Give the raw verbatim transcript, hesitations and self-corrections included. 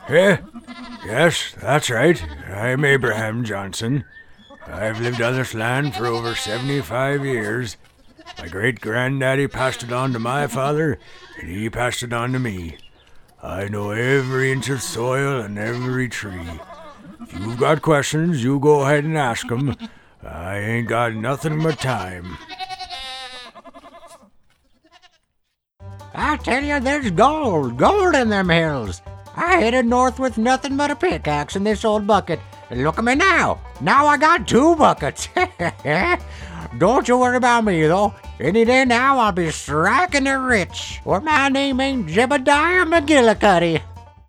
Eh? Yes, that's right. I'm Abraham Johnson. I've lived on this land for over seventy-five years. My great-granddaddy passed it on to my father, and he passed it on to me. I know every inch of soil and every tree. If you've got questions, you go ahead and ask them. I ain't got nothing but time. I tell you, there's gold, gold in them hills. I headed north with nothing but a pickaxe in this old bucket. And look at me now. Now I got two buckets. Don't you worry about me, though. Any day now I'll be striking it rich. Or my name ain't Jebediah McGillicuddy.